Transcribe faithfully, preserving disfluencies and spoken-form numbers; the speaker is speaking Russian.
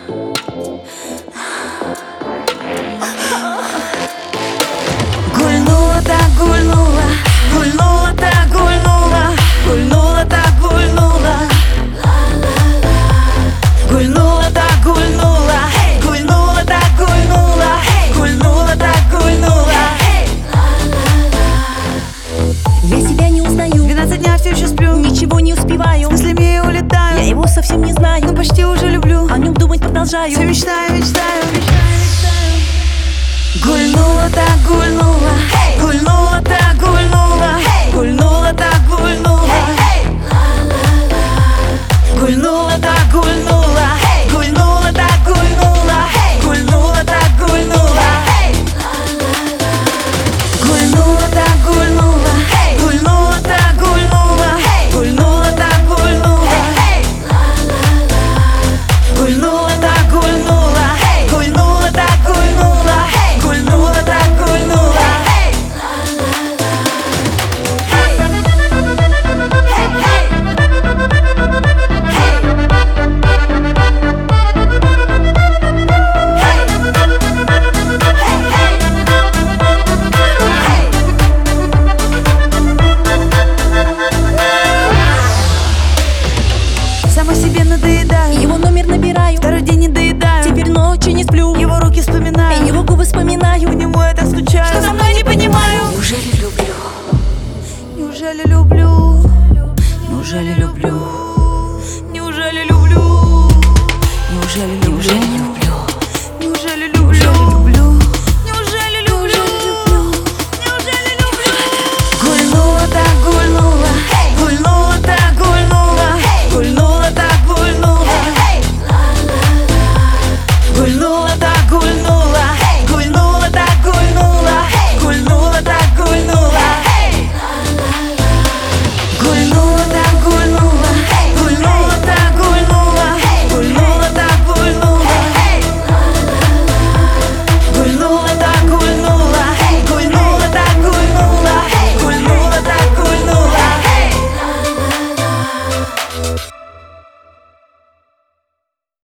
Гульнула так гульнула, гульнула так гульнула, гульнула так гульнула, гульнула так гульнула, гульнула так гульнула, гульнула так гульнула. Я себя не узнаю, двенадцать дня все еще сплю, ничего не успеваю, с мыслями улетаю. я его совсем не знаю, но почти уже люблю, о нем думать продолжаю. все мечтаю, мечтаю, мечтаю, мечтаю. Гульнула так гульнула, гульнула так гульнула, гульнула так гульнула, гульнула так гульнула, гульнула так гульнула, гульнула так гульнула, гульнула так гульнула, гульнула так гульнула, гульнула так гульнула, гульнула так гульнула, гульнула так гульнула, гульнула так гульнула. Сама себе надоедаю, Его номер набираю, второй день не доедаю, теперь ночью не сплю, его руки вспоминаю, его губы вспоминаю. по нему я так скучаю, Что со мной не понимаю? Неужели люблю? Неужели люблю? Неужели люблю?